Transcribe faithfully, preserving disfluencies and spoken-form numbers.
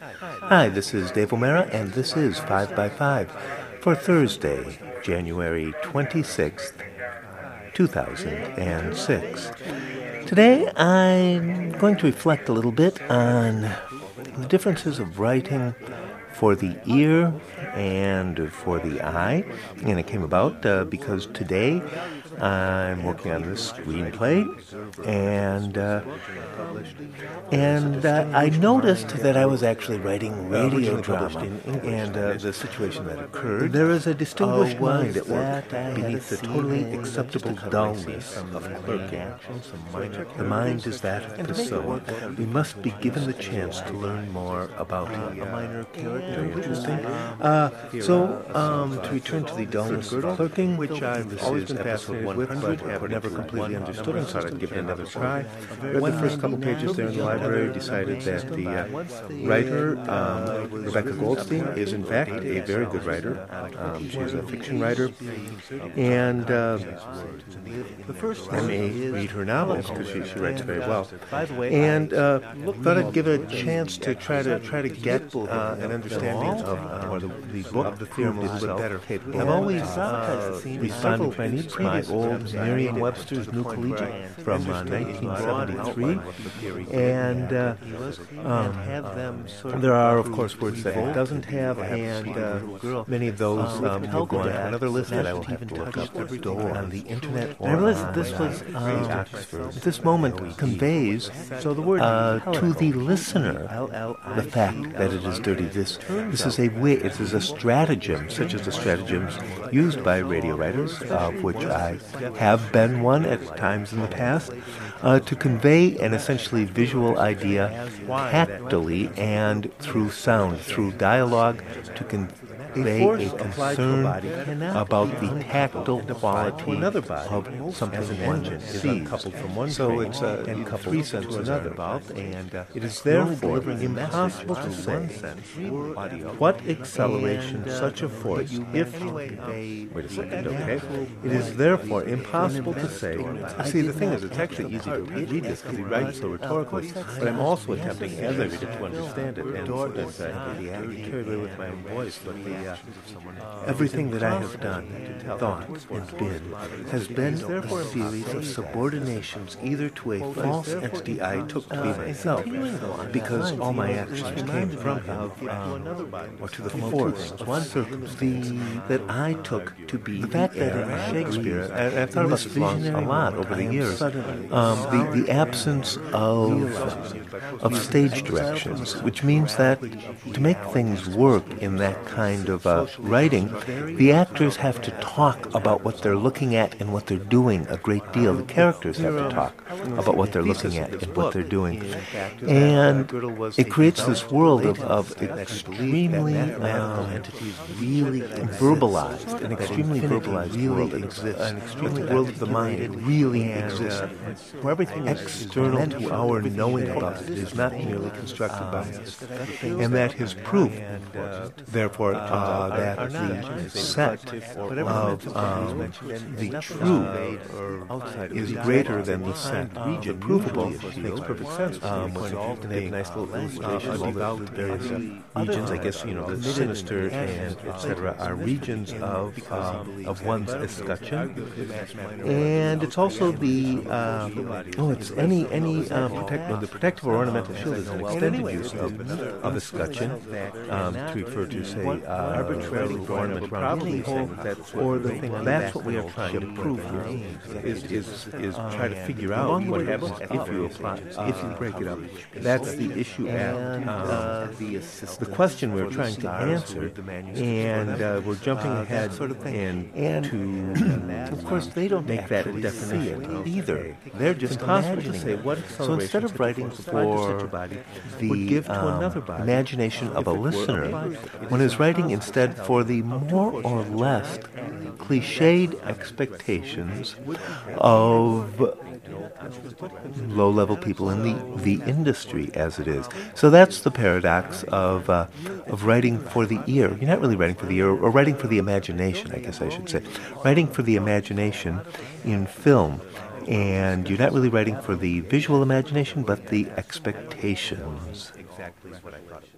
Hi, this is Dave O'Mara, and this is five by five for Thursday, January twenty-sixth, two thousand six. Today, I'm going to reflect a little bit on the differences of writing for the ear and for the eye, and it came about uh, because today I'm working on this screenplay, and uh, and uh, I noticed that I was actually writing radio drama, and uh, the situation that occurred. There is a distinguished mind at work beneath the totally acceptable dullness of clerking. The mind is that of the soul. We must be given the chance to learn more about a minor character. Interesting. Uh, so, um, to return to the dullness of clerking, which I've always been fascinated with, but have never completely understood, and thought I'd give it another try. Read the first couple pages there in the library, decided that the uh, writer, um, Rebecca Goldstein, is in fact a very good writer. Um, she's a fiction writer, and uh, I may read her novels because she, she writes very well. And uh, thought I'd give it a chance to try to try to get uh, an understanding of uh, or the, the book, the theorem itself. I've always uh, responded to my needs. My old Merriam-Webster's New Collegiate from uh, nineteen seventy-three, and uh, um, there are, of course, words that it doesn't have, and uh, many of those um, will go on to another list that I will have to look up on the internet. I realized that this was um, this moment conveys uh, to the listener the fact that it is dirty. This this is a way. It is a stratagem, such as the stratagems used by radio writers, of which I have been one at times in the past, uh, to convey an essentially visual idea tactily and through sound, through dialogue, to convey a concern about the tactile quality of something one sees. So it's uh, in three senses another involved, and uh, it is therefore impossible to say what acceleration such a force, if wait a second, okay, it is therefore impossible to say. See, the thing is, it's actually easy to read this because he writes so rhetorically, but I'm also attempting, as I read it, to understand it, and sometimes I get carried away with my own voice, but the Uh, everything that I have done, thought, and been has been a series of subordinations either to a false entity I took to be myself, because all my actions came from him, um, or to the fourth certainty that I took to be the fact that in Shakespeare, and I've thought about this a lot over the years, um, the, the absence of, of stage directions, which means that to make things work in that kind of uh, writing, the actors have to talk about what they're looking at and what they're doing a great deal. The characters have to talk about what they're looking at and what they're doing. And it creates this world of, of extremely um, really verbalized, an extremely verbalized world that exists, an extremely world of the mind that really exists, where everything external to our knowing about it is not merely constructed by us. And that is proof, therefore, uh, that the set of um, the true is greater than the set of provable. Makes perfect sense. Um, and they have nice little illustrations about various regions. I guess, you know, the sinister and et cetera are regions of uh, of one's escutcheon, and it's also the uh, oh, it's any any uh, protect the protective or ornamental shield is an extended use of of escutcheon um, to refer to, say, uh, arbitrarily ornament around the keyhole, or the thing. That's what we are trying to prove here. Is is is try to figure out what happens if you apply, if you break it up. That's the issue at uh, the question we're trying to answer, and uh, we're jumping ahead and to, of course, they don't make that a definition either. They're just impossible to say what acceleration. So instead of writing for the um, imagination of a listener, one is writing instead for the more or less cliched expectations of low-level people in the, the industry, as it is. So that's the paradox of uh, of writing for the ear. You're not really writing for the ear, or writing for the imagination, I guess I should say. Writing for the imagination in film. And you're not really writing for the visual imagination, but the expectations. Exactly what I thought.